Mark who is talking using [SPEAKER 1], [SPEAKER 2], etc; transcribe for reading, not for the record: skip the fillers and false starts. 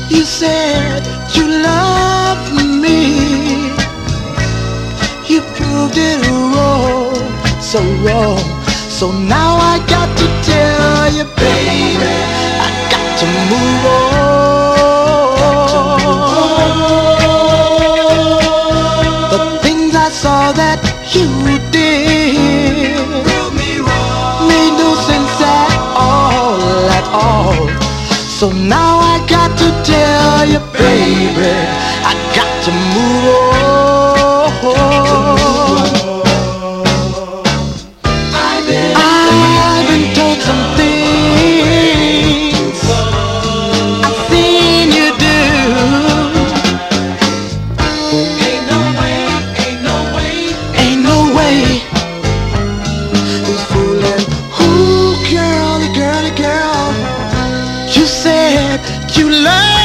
[SPEAKER 1] You said you loved me. You proved it wrong, so wrong. So now I got to tell you, baby, I got to move on. The things I saw that you did made no sense at all. So now I got to tell you, baby, I got to move on. I've been told some things I've seen you do. Ain't no way who's fooling who, girl. You said you love